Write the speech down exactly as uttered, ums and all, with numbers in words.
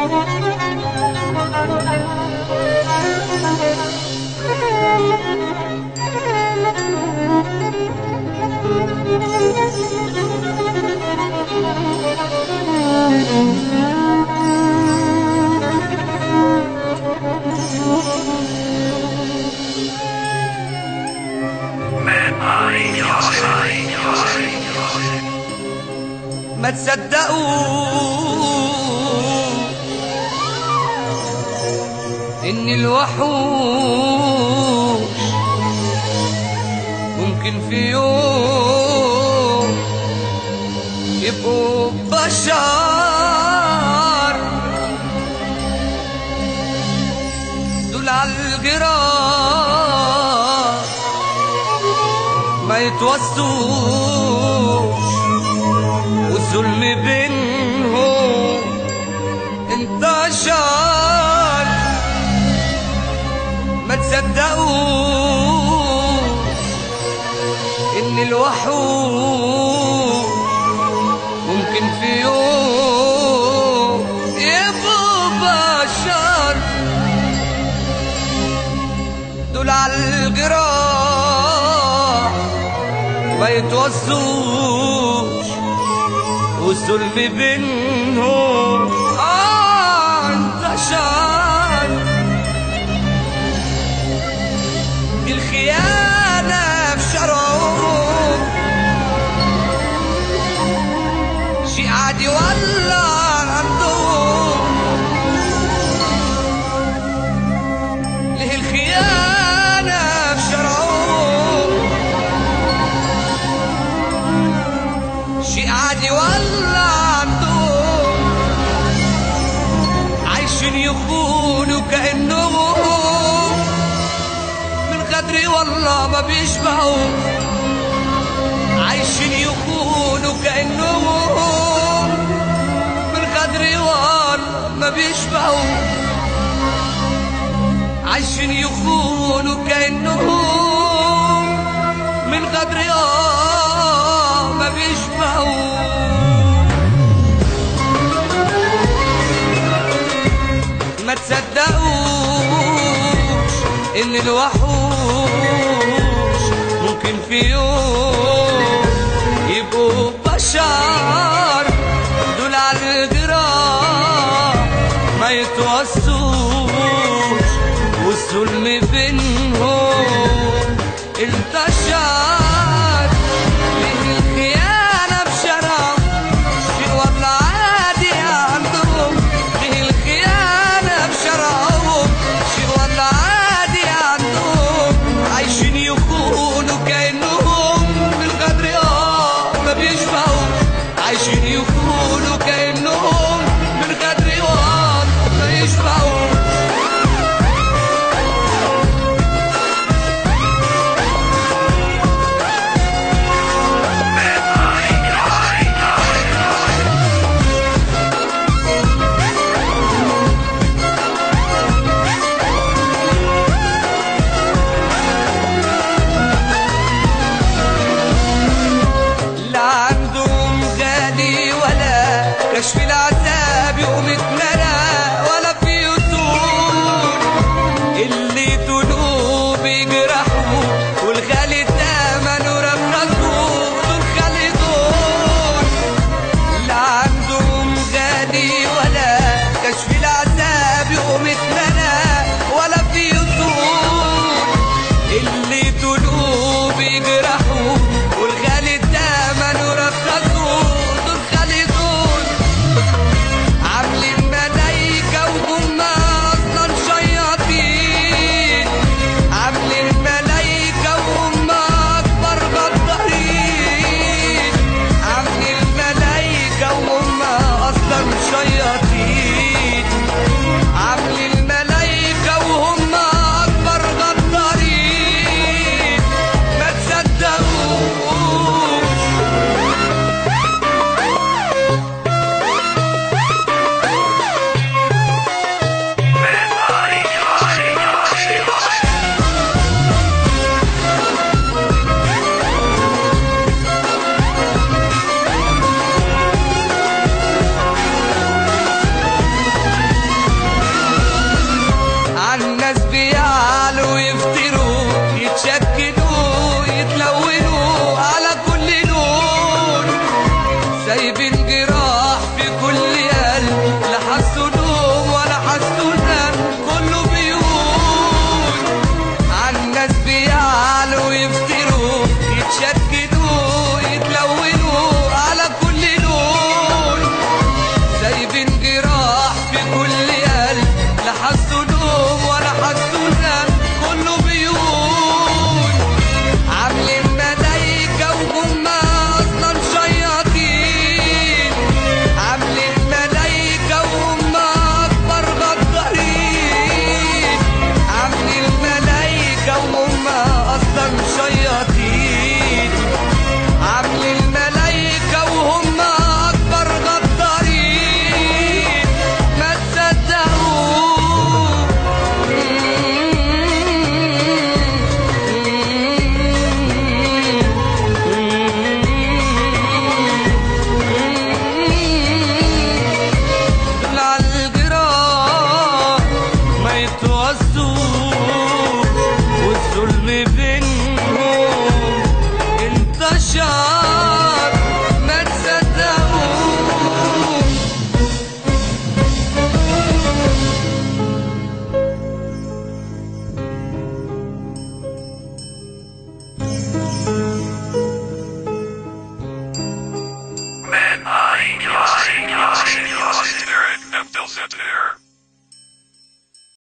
ما تصدقوا إن الوحوش ممكن في يوم يبقوا بشر، دول عالجراح ما يتوسوش، والظلم بينهم انتشر. ما تصدقوا ان الوحوش ممكن في يوم يبقوا بشر، دول عالجراح ما يتوسوش، والظلم بينهم آه انتشر. دي الخيانة في شرعهم شيء عادي ولا عندهم؟ ليه الخيانة في شرعهم شيء عادي ولا عندهم؟ عايشين يخونوا كأنهم من غدر والله ما بيشبعوا، عايشين يخونوا كأنهم من غدر والله ما بيشبعوا، عايشين يخونوا كأنهم من غدر والله ما بيشبعوا. ما تصدقوش ان الوحوش ممكن في يوم يبقوا بشر، دول عالجراح ما يتوسوش، والظلم بينهم انتشر. ليه الخيانة بشرعهم شيء والله عادي عندهم؟ ليه الخيانة بشرعهم شيء والله عادي عندهم؟ عايشين يخونوا كأنهم بالغدر آه ما بيشبعوا، عايشين يخونوا كأنهم بالغدر آه ما يشبعوا. كشف العذاب ومتنا